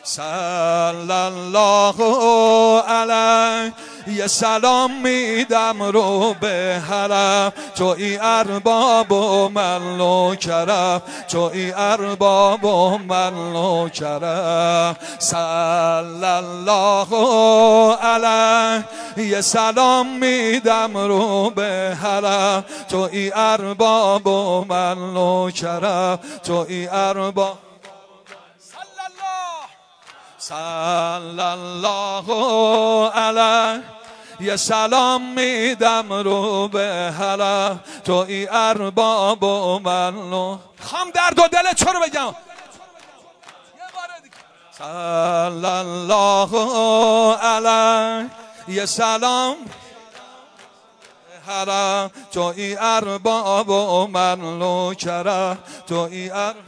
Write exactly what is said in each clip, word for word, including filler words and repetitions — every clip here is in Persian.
صلی الله علیه یه سلام میدم رو به حرم، توی ارباب و من و کرم، توی ارباب و من و کرم. صلی الله علیه یه سلام میدم رو به حرم، توی ارباب و من و کرم، توی ارباب. صلی الله علیه یه سلام میدم رو به حرم، توی ارباب و من و خام درد و دل چرا بگم. صلی الله علیه یه سلام حرم، توی ارباب و من و کرم، توی ارباب.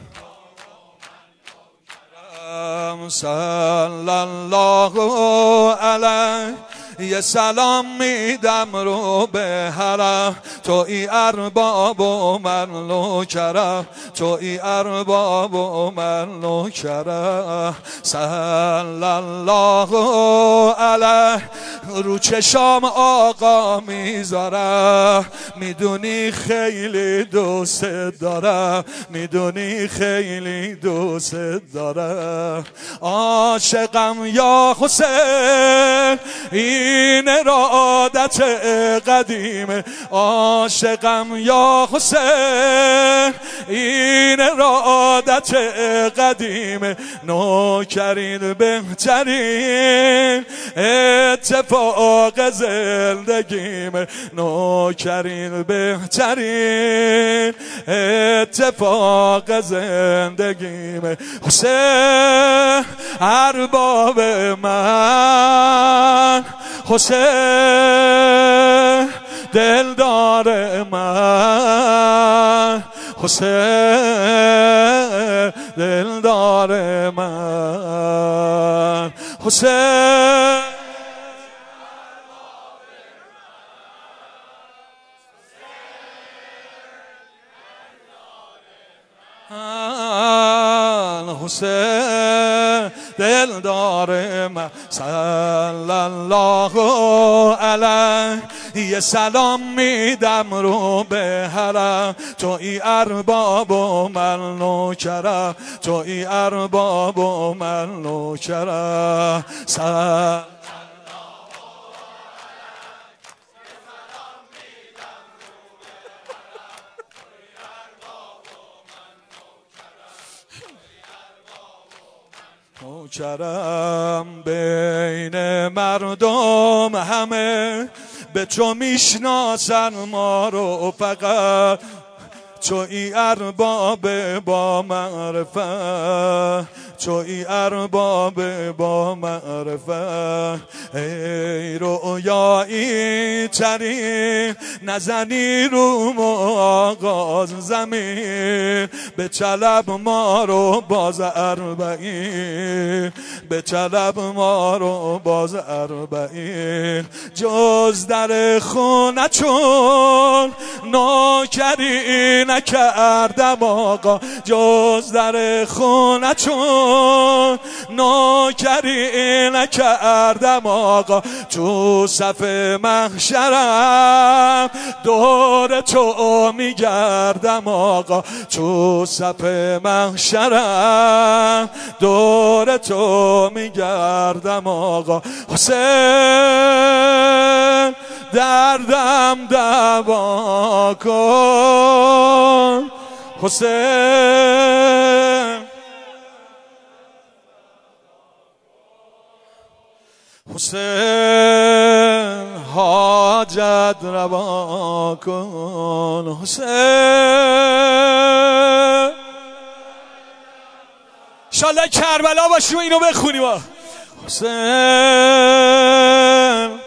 صلی الله علیه یه سلام میدم رو به حرم، توی ارباب و من و کرم، توی ارباب و من و کرم. صلی الله علیه رو چشام آقا میذارم، میدونی خیلی دوست دارم، میدونی خیلی دوست دارم. عاشقم یا حسین این ارادت قدیمه، عاشقم یا حسین این ارادت قدیمه، نوکرین بهترین اتفاق زندگیمه، نوکرین بهترین اتفاق زندگیمه. حسین ارباب من، حسین دلدار من، حسین دلدار من، حسین حسین دلدار من. صلی الله علیه یه سلام میدم رو به حرم، توی ارباب و من و کرم، توی ارباب و من و کرم. صلی کرم بین مردم همه به تو میشناسن ما رو، فقط توی ارباب با معرفت، توی ارباب با معرفت. ای رویایی ترین نزنی رو آغاز زمین، به طلب ما رو باز اربعین، به طلب ما رو باز اربعین. جز در خونه چون نوکری نکردم آقا، جز در خونه چون نوکری نکردم آقا، تو صف محشرم دور تو میگردم آقا، تو صف محشرم دور تو میگردم آقا. حسین دردم دوا کن، حسین حسین حاجت روا کن، حسین انشالله کربلا باشیم و اینو بخونیم. حسین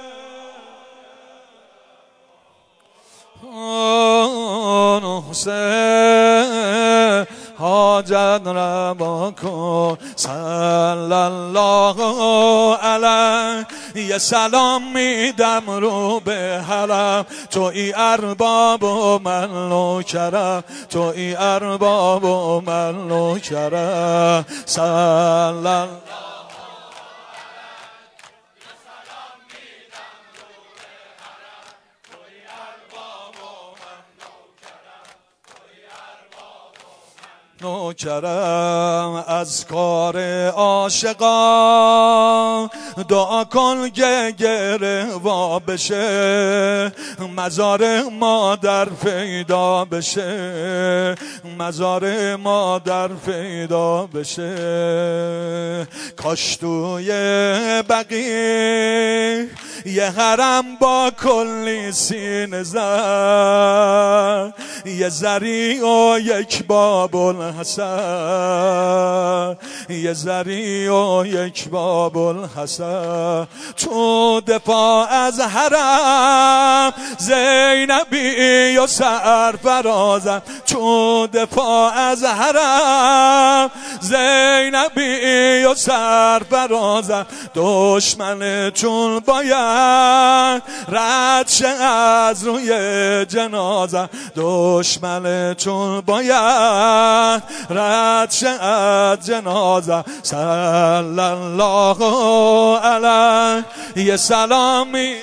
حسین حاجت روا کن. صلی الله علیه یه سلام میدم رو به حرم، توی ارباب و من و کرم، توی ارباب و من و کرم. صلی الله نوکرم. از کار عاشقان دعا کن که گروا بشه، مزار مادر پیدا بشه، مزار مادر پیدا بشه. کاش توی بقیه یه حرم با کلی سینه زد، یه زری و یک باب الحسن، یه زری و یک باب الحسن. تو دفاع از حرم زینبی و سرفرازم، تو دفاع از حرم زینبی و سرفرازم. دشمنتون باید رد شه از روی جنازم، دشمنتون باید رد شه از جنازم. صلی الله علیه یه سلامی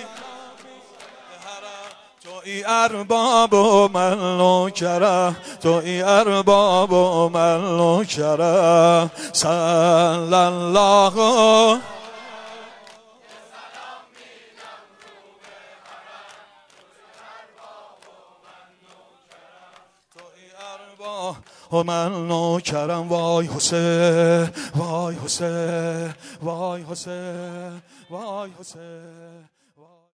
توی ارباب و ملوکرم، توی ارباب و ملوکرم. صلی الله و من نوکرم. وای حسین، وای حسین، وای حسین، وای حسین.